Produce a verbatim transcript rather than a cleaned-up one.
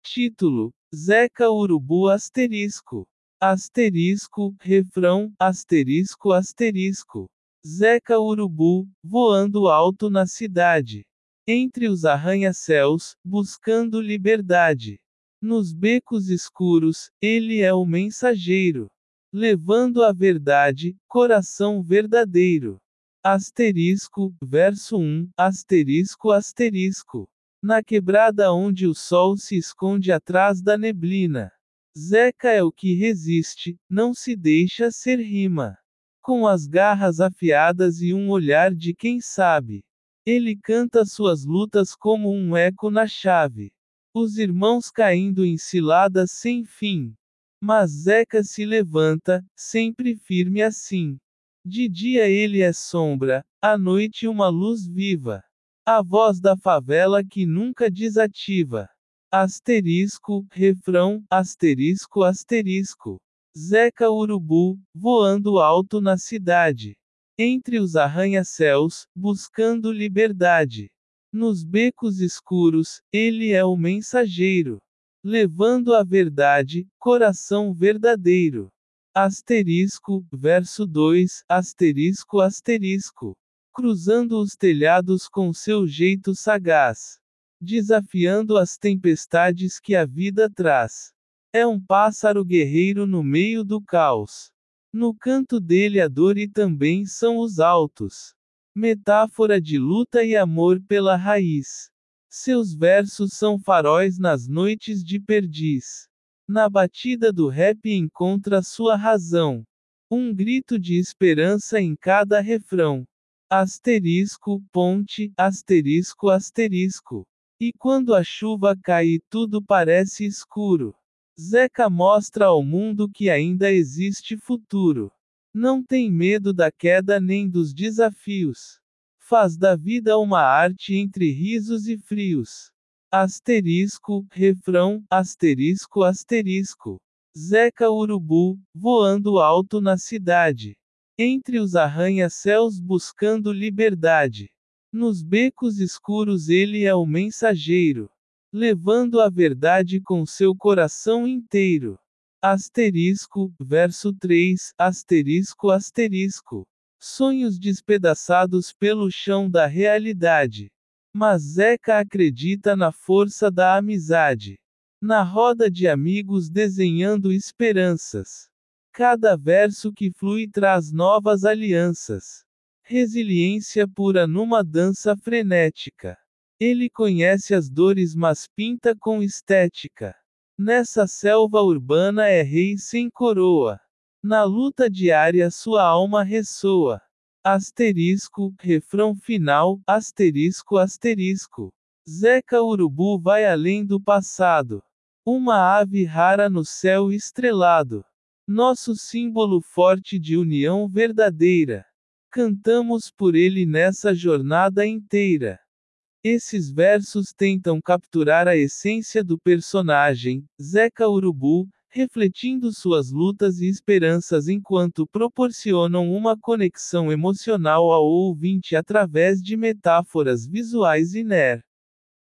Título: Zeca Urubu asterisco. Asterisco, refrão, asterisco asterisco. Zeca Urubu, voando alto na cidade. Entre os arranha-céus, buscando liberdade. Nos becos escuros, ele é o mensageiro. Levando a verdade, coração verdadeiro. Asterisco, verso um, asterisco asterisco. Na quebrada onde o sol se esconde atrás da neblina. Zeca é o que resiste, não se deixa ser rima. Com as garras afiadas e um olhar de quem sabe. Ele canta suas lutas como um eco na chave. Os irmãos caindo em ciladas sem fim. Mas Zeca se levanta, sempre firme assim. De dia ele é sombra, à noite uma luz viva. A voz da favela que nunca desativa. Asterisco, refrão, asterisco asterisco. Zeca Urubu, voando alto na cidade. Entre os arranha-céus, buscando liberdade. Nos becos escuros, ele é o mensageiro. Levando a verdade, coração verdadeiro. Asterisco, verso dois, asterisco asterisco. Cruzando os telhados com seu jeito sagaz. Desafiando as tempestades que a vida traz. É um pássaro guerreiro no meio do caos. No canto dele a dor e também são os altos. Metáfora de luta e amor pela raiz. Seus versos são faróis nas noites de perdiz. Na batida do rap encontra sua razão. Um grito de esperança em cada refrão. Asterisco, ponte, asterisco asterisco. E quando a chuva cai e tudo parece escuro. Zeca mostra ao mundo que ainda existe futuro. Não tem medo da queda nem dos desafios. Faz da vida uma arte entre risos e frios. Asterisco, refrão, asterisco asterisco. Zeca Urubu, voando alto na cidade. Entre os arranha-céus buscando liberdade. Nos becos escuros ele é o mensageiro. Levando a verdade com seu coração inteiro. Asterisco, verso três, asterisco asterisco. Sonhos despedaçados pelo chão da realidade. Mas Zeca acredita na força da amizade. Na roda de amigos desenhando esperanças. Cada verso que flui traz novas alianças. Resiliência pura numa dança frenética. Ele conhece as dores mas pinta com estética. Nessa selva urbana é rei sem coroa. Na luta diária sua alma ressoa. Asterisco, refrão final, asterisco asterisco. Zeca Urubu vai além do passado. Uma ave rara no céu estrelado. Nosso símbolo forte de união verdadeira. Cantamos por ele nessa jornada inteira. Esses versos tentam capturar a essência do personagem, Zeca Urubu, refletindo suas lutas e esperanças enquanto proporcionam uma conexão emocional ao ouvinte através de metáforas visuais e ner.